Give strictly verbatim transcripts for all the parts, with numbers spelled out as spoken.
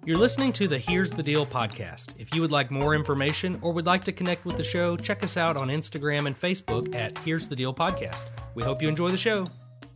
You're listening to the Here's the Deal podcast. If you would like more information or would like to connect with the show, check us out on Instagram and Facebook at Here's the Deal podcast. We hope you enjoy the show.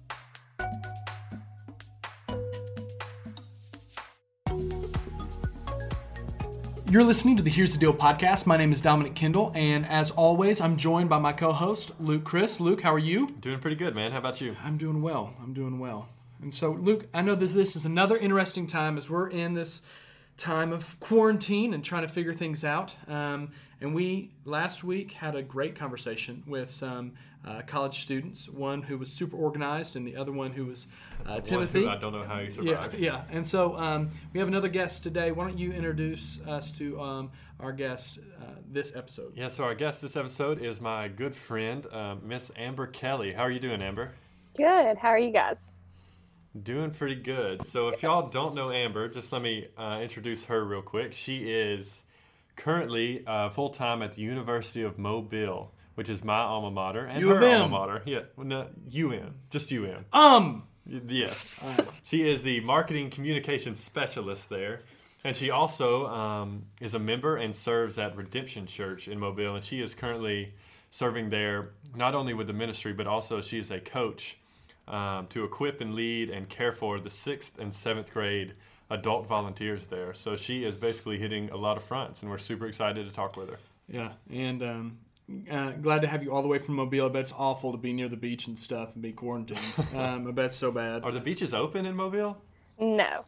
You're listening to the Here's the Deal podcast. My name is Dominic Kendall, and as always, I'm joined by my co-host, Luke Chris. Luke, how are you? Doing pretty good, man. How about you? I'm doing well. I'm doing well. And so, Luke, I know this, this is another interesting time as we're in this time of quarantine and trying to figure things out. Um, and we, last week, had a great conversation with some uh, college students, one who was super organized and the other one who was uh, Timothy. I don't know how he survives. Yeah, yeah. And so um, we have another guest today. Why don't you introduce us to um, our guest uh, this episode? Yeah, so our guest this episode is my good friend, uh, Miss Amber Kelly. How are you doing, Amber? Good. How are you guys? Doing pretty good. So if y'all don't know Amber, just let me uh, introduce her real quick. She is currently uh, full-time at the University of Mobile, which is my alma mater. And U her of M. alma mater. Yeah, well, no, U M. Just U M. Um. Yes. She is the marketing communications specialist there. And she also um, is a member and serves at Redemption Church in Mobile. And she is currently serving there not only with the ministry, but also she is a coach um, to equip and lead and care for the sixth and seventh grade adult volunteers there. So she is basically hitting a lot of fronts, and we're super excited to talk with her. Yeah, and um, uh, glad to have you all the way from Mobile. I bet it's awful to be near the beach and stuff and be quarantined. um, I bet it's so bad. Are the beaches open in Mobile? No.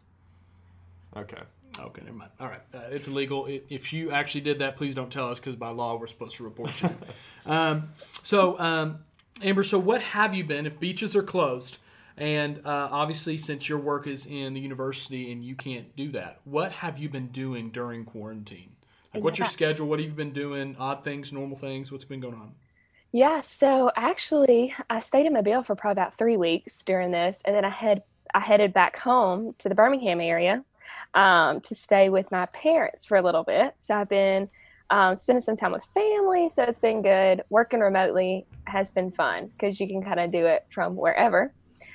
Okay. Okay, never mind. All right, uh, it's illegal. If you actually did that, please don't tell us, because by law we're supposed to report you. um, so, um, Amber, so what have you been, if beaches are closed, and uh, obviously since your work is in the university and you can't do that, what have you been doing during quarantine? Like, what's your schedule? What have you been doing? Odd things, normal things? What's been going on? Yeah, so actually I stayed in Mobile for probably about three weeks during this, and then I had I headed back home to the Birmingham area um, to stay with my parents for a little bit. So I've been um, spending some time with family, so it's been good. Working remotely has been fun because you can kind of do it from wherever.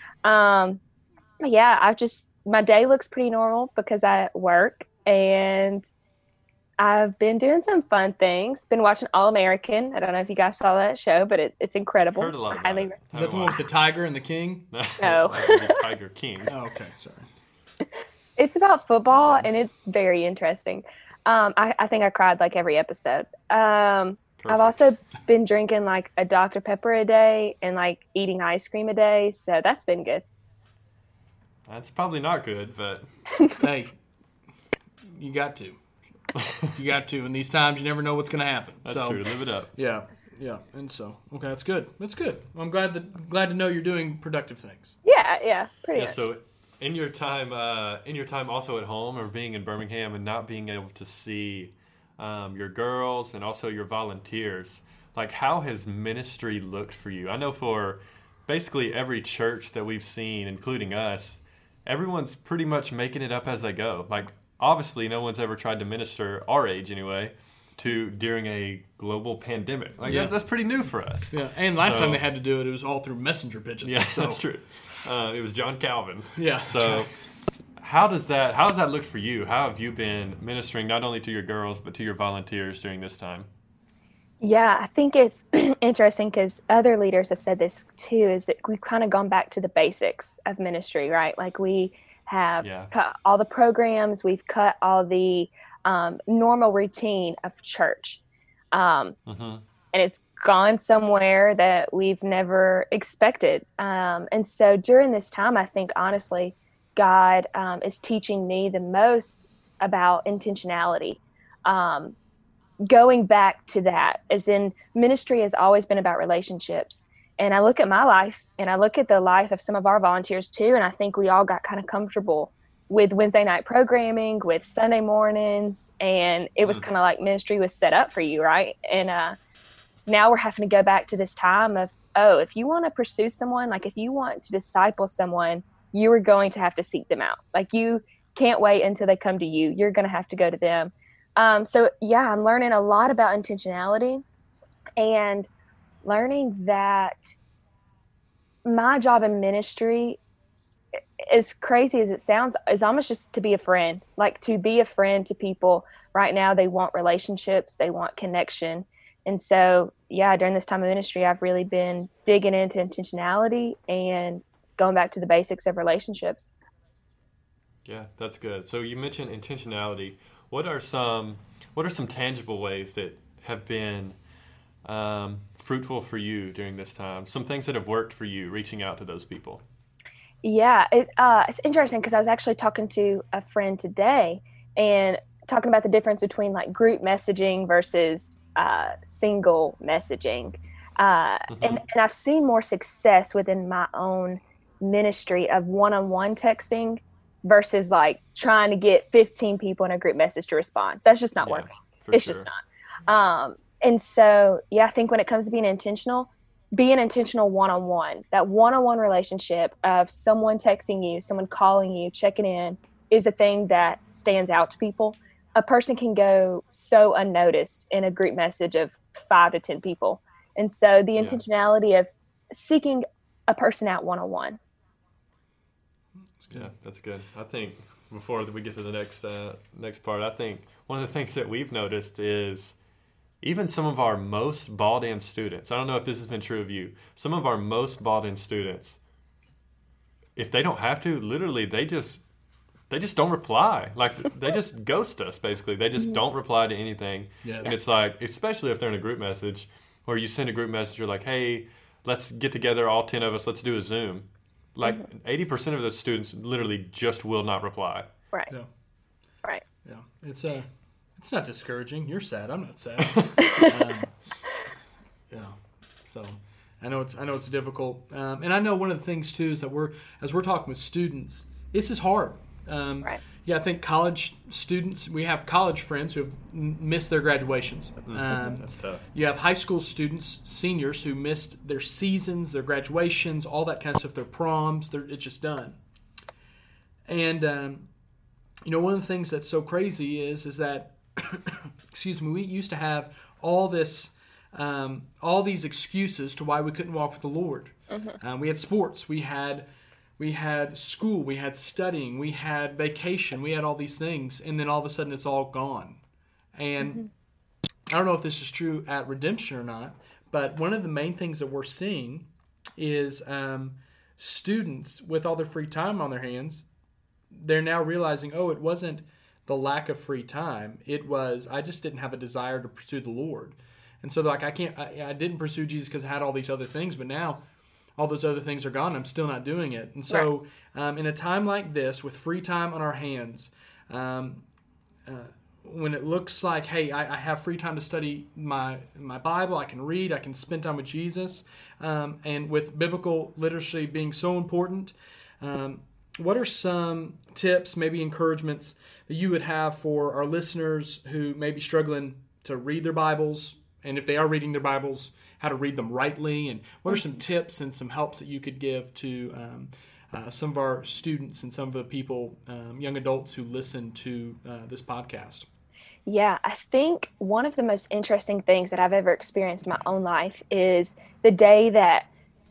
Um, but yeah, I've just, my day looks pretty normal because I work, and I've been doing some fun things. Been watching All American. I don't know if you guys saw that show, but it, it's incredible. Heard a lot I about highly it. Is that the one with the tiger and the king? No. The Tiger King. Oh, okay, sorry. It's about football, and it's very interesting. Um, I, I think I cried like every episode. Um, I've also been drinking like a Doctor Pepper a day and like eating ice cream a day. So that's been good. That's probably not good, but Hey, you got to. You got to. In these times, you never know what's going to happen. that's so, true. Live it up. Yeah, yeah, and so okay, that's good. That's good. Well, I'm glad that glad to know you're doing productive things. Yeah, yeah, pretty Yeah. much. So, in your time, uh, in your time also at home or being in Birmingham and not being able to see um, your girls and also your volunteers, like how has ministry looked for you? I know for basically every church that we've seen, including us, everyone's pretty much making it up as they go. Like obviously, no one's ever tried to minister, our age anyway, to during a global pandemic. Like Yeah. that, that's pretty new for us. Yeah, and last So- time they had to do it, it was all through messenger pigeons. Yeah, so, that's true. Uh, it was John Calvin. Yeah. So, how does that? How has that looked for you? How have you been ministering not only to your girls but to your volunteers during this time? Yeah, I think it's interesting because other leaders have said this too, is that we've kind of gone back to the basics of ministry, right? Like we have Yeah. cut all the programs, we've cut all the um, normal routine of church. Um, Mm-hmm. and it's gone somewhere that we've never expected. Um, and so during this time, I think honestly, God um, is teaching me the most about intentionality. Um, going back to that, as in ministry has always been about relationships. And I look at my life and I look at the life of some of our volunteers too. And I think we all got kind of comfortable with Wednesday night programming, with Sunday mornings. And it was Mm. kind of like ministry was set up for you, right? And uh, now we're having to go back to this time of, oh, if you want to pursue someone, like if you want to disciple someone, you are going to have to seek them out. Like you can't wait until they come to you. You're going to have to go to them. Um, so yeah, I'm learning a lot about intentionality and learning that my job in ministry as crazy as it sounds, is almost just to be a friend, like to be a friend to people. Right now, they want relationships, they want connection. And so, yeah, during this time of ministry, I've really been digging into intentionality and going back to the basics of relationships. Yeah, that's good. So you mentioned intentionality. What are some what are some tangible ways that have been um, fruitful for you during this time? Some things that have worked for you, reaching out to those people. Yeah, it, uh, it's interesting because I was actually talking to a friend today and talking about the difference between like group messaging versus uh, single messaging. Uh, mm-hmm. and, and I've seen more success within my own ministry of one-on-one texting versus like trying to get fifteen people in a group message to respond. That's just not yeah, working. It's sure. just not. Um, and so, yeah, I think when it comes to being intentional, being intentional one-on-one, that one-on-one relationship of someone texting you, someone calling you, checking in is a thing that stands out to people. A person can go so unnoticed in a group message of five to ten people. And so the intentionality yeah. of seeking a person out one-on-one. Yeah, that's good. I think before we get to the next uh, next part, I think one of the things that we've noticed is even some of our most balled-in students, I don't know if this has been true of you, some of our most balled-in students, if they don't have to, literally they just they just don't reply. Like they just ghost us, basically. They just don't reply to anything. Yeah. And it's like, especially if they're in a group message, or you send a group message, you're like, hey, let's get together, all ten of us, let's do a Zoom. Like mm-hmm. eighty percent of those students literally just will not reply. Right. Yeah. Right. Yeah. It's a, uh, it's not discouraging. You're sad. I'm not sad. um, yeah. So I know it's I know it's difficult, um, and I know one of the things too is that we're as we're talking with students, this is hard. Um, right. Yeah, I think college students, we have college friends who have missed their graduations. Um, That's tough. You have high school students, seniors, who missed their seasons, their graduations, all that kind of stuff, their proms, they're, it's just done. And, um, you know, one of the things that's so crazy is, is that, excuse me, we used to have all this, um, all these excuses to why we couldn't walk with the Lord. Mm-hmm. Um, we had sports, we had... We had school, we had studying, we had vacation, we had all these things, and then all of a sudden it's all gone. And mm-hmm. I don't know if this is true at Redemption or not, but one of the main things that we're seeing is um, students with all their free time on their hands, they're now realizing, oh, it wasn't the lack of free time. It was, I just didn't have a desire to pursue the Lord. And so they're like, I can't, I, I didn't pursue Jesus because I had all these other things, but now all those other things are gone. I'm still not doing it. And so right. um, in a time like this, with free time on our hands, um, uh, when it looks like, hey, I, I have free time to study my my Bible, I can read, I can spend time with Jesus, um, and with biblical literacy being so important, um, what are some tips, maybe encouragements that you would have for our listeners who may be struggling to read their Bibles, and if they are reading their Bibles, how to read them rightly, and what are some tips and some helps that you could give to um, uh, some of our students and some of the people, um, young adults who listen to uh, this podcast? Yeah, I think one of the most interesting things that I've ever experienced in my own life is the day that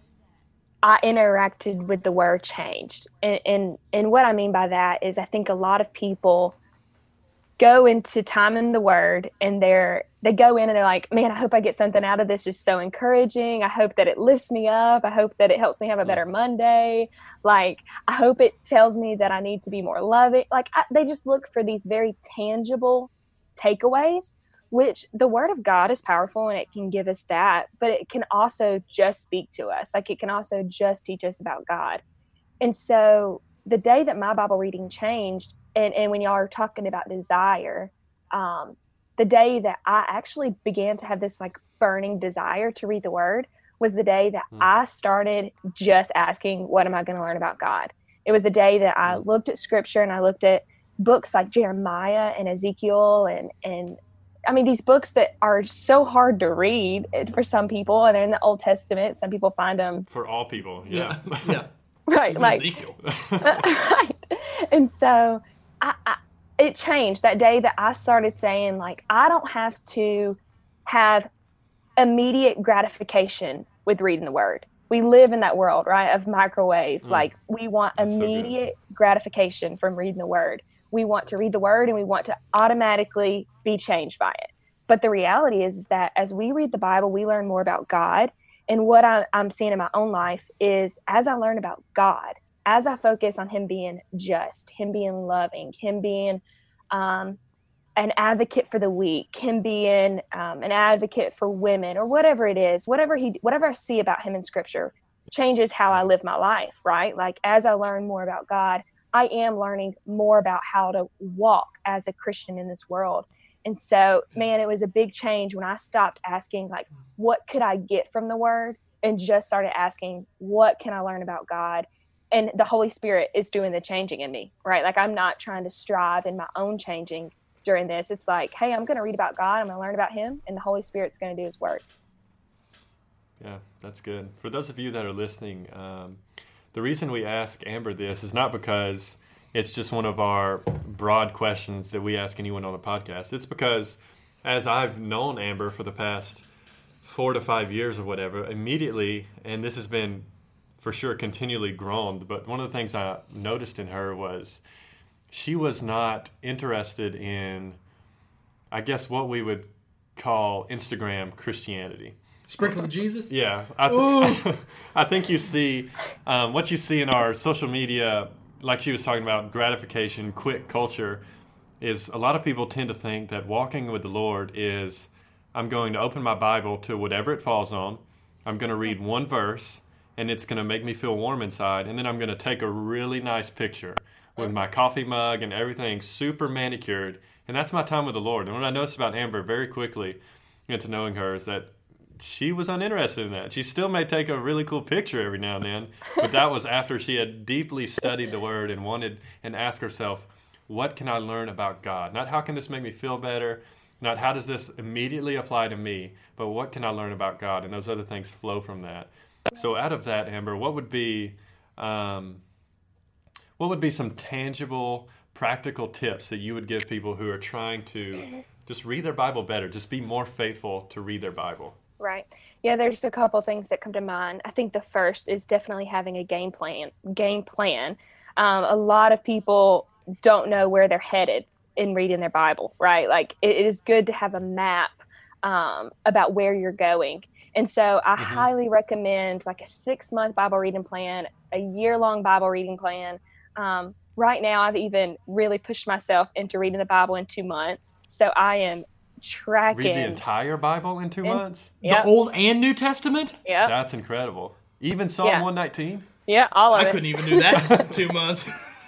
I interacted with the Word changed. And, and, and what I mean by that is I think a lot of people go into time in the Word and they're they go in and they're like, man, I hope I get something out of this just so encouraging. I hope that it lifts me up. I hope that it helps me have a better Monday. Like, I hope it tells me that I need to be more loving. Like, I, they just look for these very tangible takeaways, which the Word of God is powerful and it can give us that, but it can also just speak to us. Like, it can also just teach us about God. And so the day that my Bible reading changed, and, and when y'all are talking about desire, um, the day that I actually began to have this like burning desire to read the Word was the day that mm. I started just asking, what am I going to learn about God? It was the day that I looked at scripture and I looked at books like Jeremiah and Ezekiel and, and I mean, these books that are so hard to read for some people, and they're in the Old Testament. Some people find them for all people. Yeah. Yeah. yeah. Right. Even like Ezekiel. Right. And so I, I it changed that day that I started saying, like, I don't have to have immediate gratification with reading the Word. we live in that world, right, of microwave. Mm. Like we want That's so good. immediate gratification from reading the word. We want to read the word and we want to automatically be changed by it. But the reality is, is that as we read the Bible, we learn more about God. And what I, I'm seeing in my own life is as I learn about God, as I focus on him being just, him being loving, him being um, an advocate for the weak, him being um, an advocate for women, or whatever it is, whatever he, whatever I see about him in scripture changes how I live my life, right? Like as I learn more about God, I am learning more about how to walk as a Christian in this world. And so, man, it was a big change when I stopped asking, like, what could I get from the word, and just started asking, what can I learn about God? And the Holy Spirit is doing the changing in me, right? Like I'm not trying to strive in my own changing during this. It's like, hey, I'm going to read about God. I'm going to learn about him, and the Holy Spirit's going to do his work. Yeah, that's good. For those of you that are listening, um, the reason we ask Amber this is not because it's just one of our broad questions that we ask anyone on the podcast. It's because as I've known Amber for the past four to five years or whatever, immediately, and this has been for sure continually grown, but one of the things I noticed in her was she was not interested in, I guess, what we would call Instagram Christianity. Sprinkle of Jesus? Yeah. I, th- I think you see, um, what you see in our social media, like she was talking about, gratification, quick culture, is a lot of people tend to think that walking with the Lord is, I'm going to open my Bible to whatever it falls on, I'm going to read one verse, and it's going to make me feel warm inside, and then I'm going to take a really nice picture with my coffee mug and everything super manicured, and that's my time with the Lord. And what I noticed about Amber very quickly into knowing her is that she was uninterested in that. She still may take a really cool picture every now and then, but that was after she had deeply studied the Word and wanted and asked herself, what can I learn about God? Not how can this make me feel better, not how does this immediately apply to me, but what can I learn about God? And those other things flow from that. So out of that, Amber, what would be um, what would be some tangible, practical tips that you would give people who are trying to just read their Bible better, just be more faithful to read their Bible? Right. Yeah, there's a couple things that come to mind. I think the first is definitely having a game plan. Game plan. Um, a lot of people don't know where they're headed in reading their Bible, right? Like it, it is good to have a map um, about where you're going. And so I mm-hmm. highly recommend like a six-month Bible reading plan, a year-long Bible reading plan. Um, right now, I've even really pushed myself into reading the Bible in two months. So I am tracking. Read the entire Bible in two in, months? Yep. The Old and New Testament? Yeah. That's incredible. Even Psalm yeah. one nineteen? Yeah, all of I it. I couldn't even do that in two months.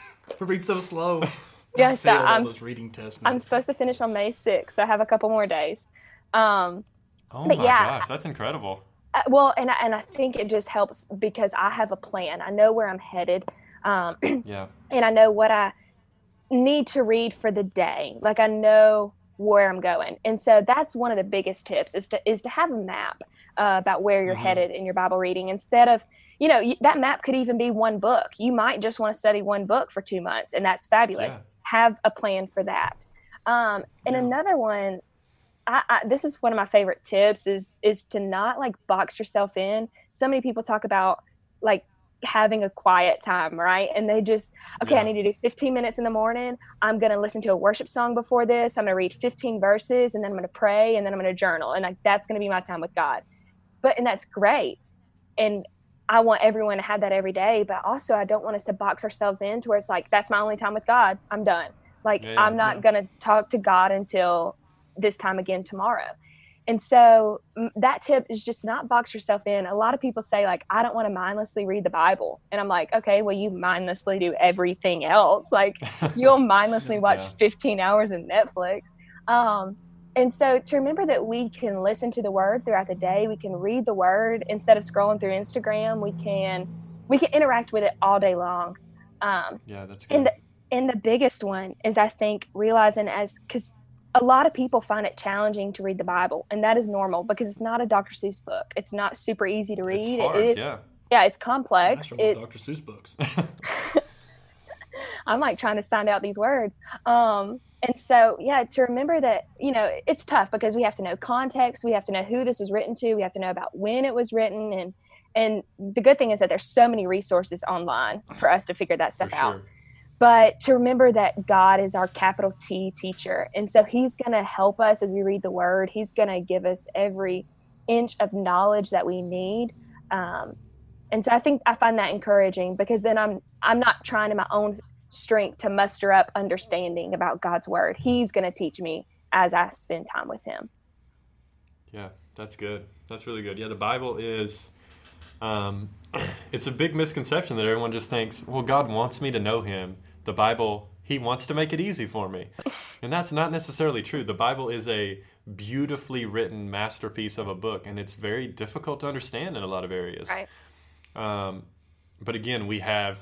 I read so slow. Yeah, I so failed I'm, all those reading tests. I'm supposed to finish on May sixth, so I have a couple more days. Um, oh my yeah, gosh, that's incredible. Uh, well, and I, and I think it just helps because I have a plan. I know where I'm headed. Um, yeah. And I know what I need to read for the day. Like I know where I'm going. And so that's one of the biggest tips is to, is to have a map uh, about where you're mm-hmm. headed in your Bible reading instead of, you know, you, that map could even be one book. You might just want to study one book for two months and that's fabulous. Yeah. Have a plan for that. Um, and yeah. another one, I, I, this is one of my favorite tips is, is to not like box yourself in. So many people talk about like having a quiet time, right? And they just, okay, yeah. I need to do fifteen minutes in the morning. I'm going to listen to a worship song before this. I'm going to read fifteen verses and then I'm going to pray and then I'm going to journal. And like, that's going to be my time with God. But, and that's great. And I want everyone to have that every day. But also I don't want us to box ourselves in to where it's like, that's my only time with God. I'm done. Like, yeah, yeah, I'm not yeah. going to talk to God until this time again tomorrow. And so that tip is just not box yourself in. A lot of people say like, I don't want to mindlessly read the Bible. And I'm like, okay, well, you mindlessly do everything else. Like you'll mindlessly watch yeah. fifteen hours of Netflix. Um, and so to remember that we can listen to the word throughout the day, we can read the word instead of scrolling through Instagram. We can, we can interact with it all day long. Um, yeah, that's good. And the, and the biggest one is I think realizing as, cause a lot of people find it challenging to read the Bible, and that is normal because it's not a Doctor Seuss book. It's not super easy to read. It's hard, it is, yeah. Yeah, it's complex. It's Doctor Seuss books. I'm like trying to sound out these words. Um, and so, yeah, to remember that, you know, it's tough because we have to know context. We have to know who this was written to. We have to know about when it was written and, And the good thing is that there's so many resources online for us to figure that stuff For out. sure. But to remember that God is our capital T teacher. And so he's going to help us as we read the word. He's going to give us every inch of knowledge that we need. Um, and so I think I find that encouraging, because then I'm, I'm not trying in my own strength to muster up understanding about God's word. He's going to teach me as I spend time with him. Yeah, that's good. That's really good. Yeah, the Bible is, um, it's a big misconception that everyone just thinks, well, God wants me to know him. The Bible, he wants to make it easy for me. And that's not necessarily true. The Bible is a beautifully written masterpiece of a book, and it's very difficult to understand in a lot of areas. Right. Um, but again, we have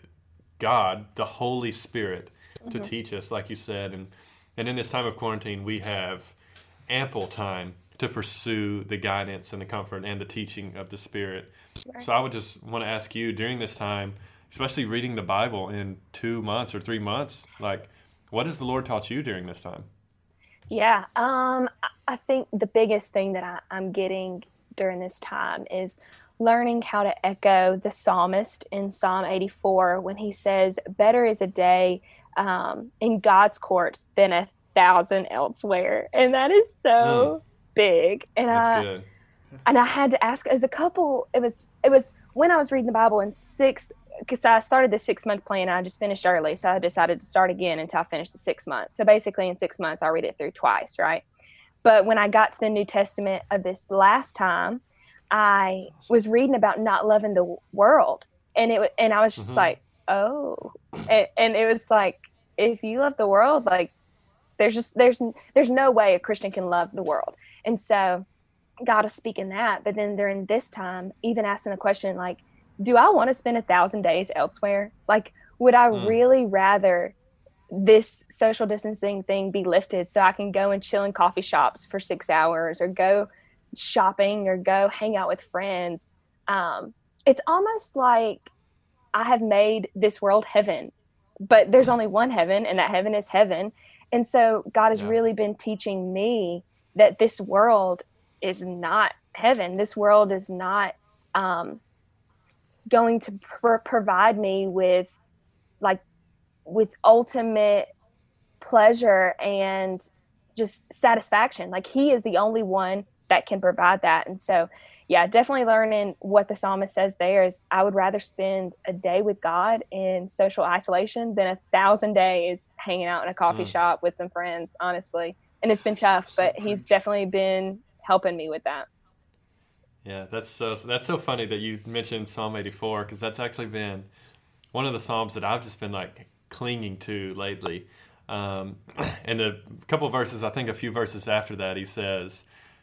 God, the Holy Spirit, mm-hmm. to teach us, like you said. And, and in this time of quarantine, we have ample time to pursue the guidance and the comfort and the teaching of the Spirit. Right. So I would just want to ask you, during this time, especially reading the Bible in two months or three months, like, what has the Lord taught you during this time? Yeah, um, I think the biggest thing that I, I'm getting during this time is learning how to echo the psalmist in Psalm eighty-four when he says, better is a day um, in God's courts than a thousand elsewhere. And that is so mm. big. And That's I, good. And I had to ask, as a couple, it was, it was when I was reading the Bible in six, because I started the six month plan and I just finished early. So I decided to start again until I finished the six months. So basically in six months, I read it through twice. Right. But when I got to the New Testament of this last time, I was reading about not loving the world. And it, and I was just mm-hmm. like, oh, and, and it was like, if you love the world, like there's just, there's, there's no way a Christian can love the world. And so God is speaking that, but then during this time, even asking the question, like, do I want to spend a thousand days elsewhere? Like, would I mm. really rather this social distancing thing be lifted so I can go and chill in coffee shops for six hours or go shopping or go hang out with friends? Um, it's almost like I have made this world heaven, but there's only one heaven, and that heaven is heaven. And so God has yeah. really been teaching me that this world is not heaven. This world is not um, going to pr- provide me with like with ultimate pleasure and just satisfaction. Like he is the only one that can provide that. And so, yeah, definitely learning what the psalmist says there is I would rather spend a day with God in social isolation than a thousand days hanging out in a coffee mm. shop with some friends, honestly. And it's been tough, but he's definitely been helping me with that. Yeah, that's so that's so funny that you mentioned Psalm eighty-four, because that's actually been one of the Psalms that I've just been like clinging to lately. Um, and a couple of verses, I think a few verses after that, he says,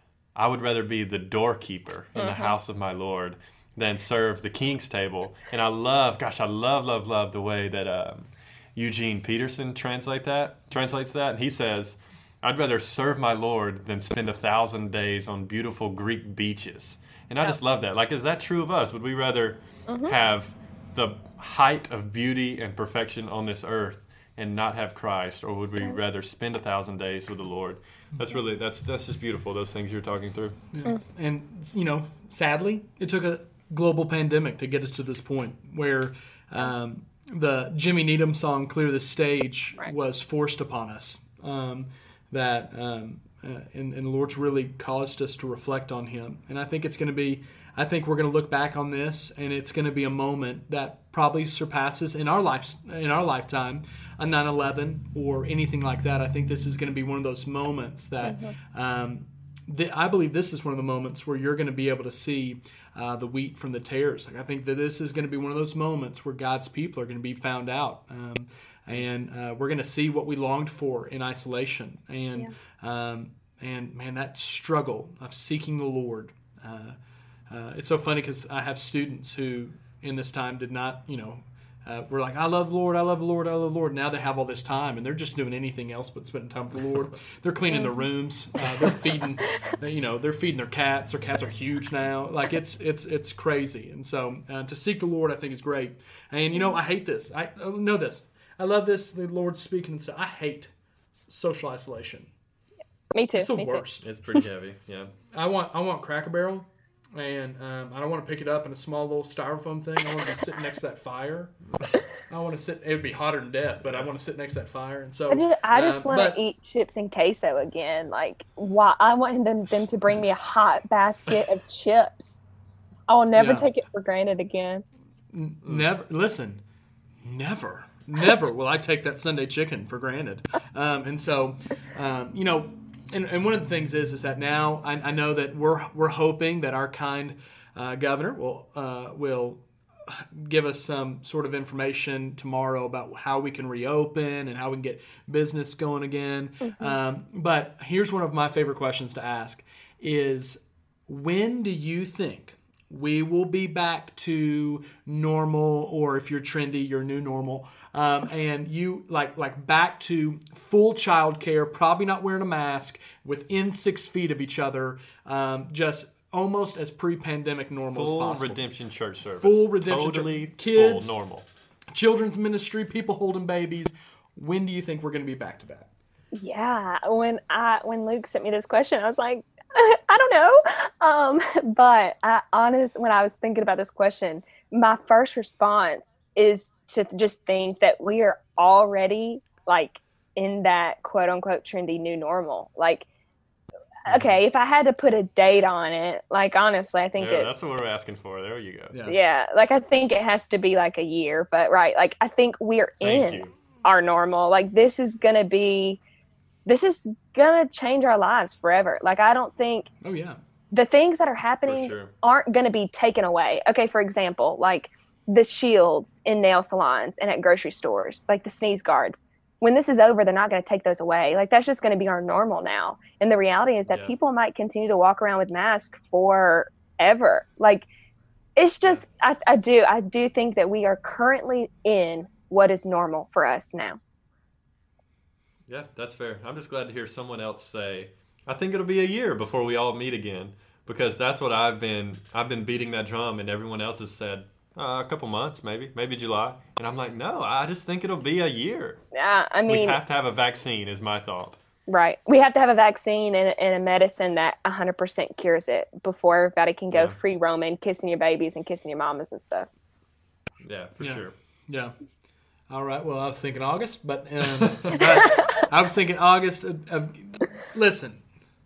I would rather be the doorkeeper in mm-hmm. the house of my Lord than serve the king's table. And I love, gosh, I love, love, love the way that um, Eugene Peterson translate that, translates that. And he says, I'd rather serve my Lord than spend a thousand days on beautiful Greek beaches. And I yeah. just love that. Like, is that true of us? Would we rather mm-hmm. have the height of beauty and perfection on this earth and not have Christ, or would we rather spend a thousand days with the Lord? That's really, that's that's just beautiful, those things you're talking through. Yeah. Mm. And, you know, sadly, it took a global pandemic to get us to this point where um, the Jimmy Needham song, Clear the Stage, right. was forced upon us. Um, that um, uh, and, and the Lord's really caused us to reflect on him. And I think it's going to be, I think we're going to look back on this, and it's going to be a moment that probably surpasses in our life, in our lifetime, a nine eleven or anything like that. I think this is going to be one of those moments that mm-hmm. um, the, I believe this is one of the moments where you're going to be able to see uh, the wheat from the tares. Like, I think that this is going to be one of those moments where God's people are going to be found out. Um, And uh, we're going to see what we longed for in isolation. And, yeah. um, and man, that struggle of seeking the Lord. Uh, uh, it's so funny because I have students who in this time did not, you know, uh, were like, I love the Lord, I love the Lord, I love the Lord. Now they have all this time, and they're just doing anything else but spending time with the Lord. They're cleaning their rooms. Uh, they're feeding, you know, they're feeding their cats. Their cats are huge now. Like, it's it's it's crazy. And so uh, to seek the Lord, I think, is great. And, you know, I hate this. I know this. I love this, the Lord speaking and stuff. I hate social isolation. Me too. It's the Me worst. Too. It's pretty heavy, yeah. I want I want Cracker Barrel and um, I don't want to pick it up in a small little styrofoam thing. I want to be sitting next to that fire. I want to sit. It would be hotter than death, but I want to sit next to that fire. And so I just, I just um, want but- to eat chips and queso again. Like, why? I want them them to bring me a hot basket of chips. I will never Yeah. take it for granted again. Never listen. Never, never will I take that Sunday chicken for granted. Um, and so, um, you know, and, and one of the things is is that now I, I know that we're we're hoping that our kind uh, governor will uh, will give us some sort of information tomorrow about how we can reopen and how we can get business going again. Mm-hmm. Um, but here's one of my favorite questions to ask: is when do you think we will be back to normal, or if you're trendy, your new normal, um, and you like like back to full childcare, probably not wearing a mask, within six feet of each other, um, just almost as pre-pandemic normal Full as possible. redemption church service. Full redemption Totally church- kids. full normal. Children's ministry, people holding babies. When do you think we're going to be back to that? Yeah, when I when Luke sent me this question, I was like, I don't know. Um, but I honest when I was thinking about this question, my first response is to just think that we are already like in that quote unquote trendy new normal. Like, okay, if I had to put a date on it, like honestly, I think Yeah, it, that's what we're asking for. There you go. Yeah. yeah, like I think it has to be like a year, but right, like I think we're Thank in you. our normal. Like this is gonna be, this is gonna change our lives forever. Like I don't think Oh yeah. the things that are happening sure. aren't gonna be taken away. Okay, for example, like the shields in nail salons and at grocery stores, like the sneeze guards. When this is over, they're not going to take those away. Like that's just going to be our normal now. And the reality is that Yeah. people might continue to walk around with masks forever. Like it's just, I, I do, I do think that we are currently in what is normal for us now. Yeah, that's fair. I'm just glad to hear someone else say, I think it'll be a year before we all meet again, because that's what I've been, I've been beating that drum, and everyone else has said, uh, a couple months, maybe, maybe July. And I'm like, no, I just think it'll be a year. Yeah, I mean, we have to have a vaccine is my thought. right. We have to have a vaccine and, and a medicine that one hundred percent cures it before everybody can go Yeah. free roaming, kissing your babies and kissing your mamas and stuff. Yeah, for Yeah. sure. Yeah. All right. Well, I was thinking August, but, um, but I was thinking August of, of listen.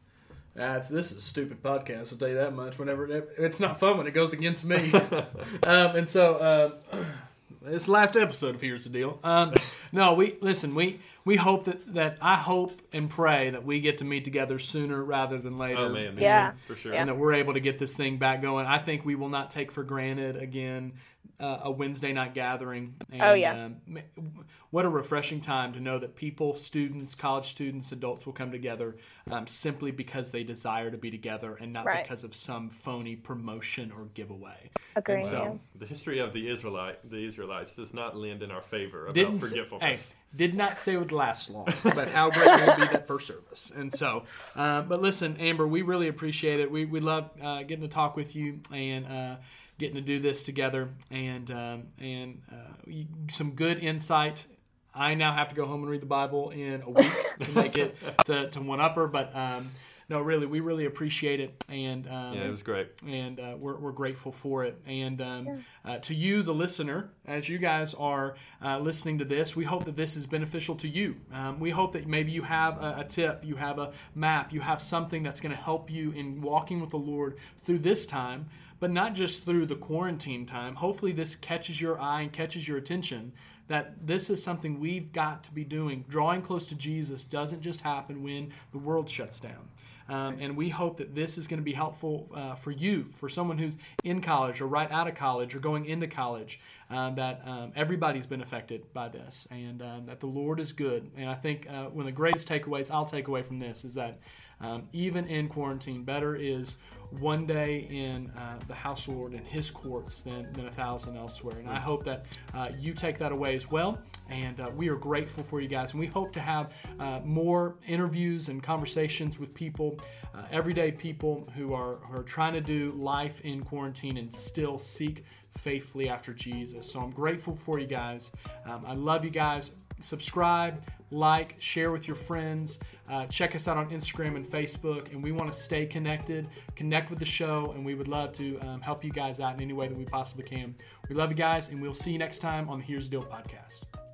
That's, this is a stupid podcast, I'll tell you that much. Whenever it, it's not fun when it goes against me. um, and so uh, it's the last episode of Here's the Deal. Um, no, we listen. We we hope that, that I hope and pray that we get to meet together sooner rather than later. Oh, man. me Yeah. too, for sure. Yeah. And that we're able to get this thing back going. I think we will not take for granted again uh, a Wednesday night gathering. And, Oh, yeah. Um, what a refreshing time to know that people, students, college students, adults will come together um, simply because they desire to be together and not Right. because of some phony promotion or giveaway. Agree. And so, yeah. The history of the Israelite, the Israelites, does not lend in our favor about Didn't say, hey, forgetfulness. did not say it would last long, but how great will be that first service. And so, uh, but listen, Amber, we really appreciate it. We we love uh, getting to talk with you and uh, getting to do this together, and um, and uh, you- some good insight. I now have to go home and read the Bible in a week to make it to, to one upper, but um, no, really, we really appreciate it, and um, Yeah, it was great. and uh, we're, we're grateful for it. And um, uh, to you, the listener, as you guys are uh, listening to this, we hope that this is beneficial to you. Um, we hope that maybe you have a, a tip, you have a map, you have something that's going to help you in walking with the Lord through this time, but not just through the quarantine time. Hopefully this catches your eye and catches your attention, that this is something we've got to be doing. Drawing close to Jesus doesn't just happen when the world shuts down. Um, and we hope that this is going to be helpful uh, for you, for someone who's in college or right out of college or going into college, uh, that um, everybody's been affected by this, and uh, that the Lord is good. And I think uh, one of the greatest takeaways I'll take away from this is that um, even in quarantine, better is one day in uh, the house of the Lord in His courts than, than a thousand elsewhere. And I hope that uh, you take that away as well. And uh, we are grateful for you guys. And we hope to have uh, more interviews and conversations with people, uh, everyday people who are, who are trying to do life in quarantine and still seek faithfully after Jesus. So I'm grateful for you guys. Um, I love you guys. Subscribe, like, share with your friends. Uh, check us out on Instagram and Facebook, and we want to stay connected, connect with the show, and we would love to um, help you guys out in any way that we possibly can. We love you guys, and we'll see you next time on the Here's the Deal podcast.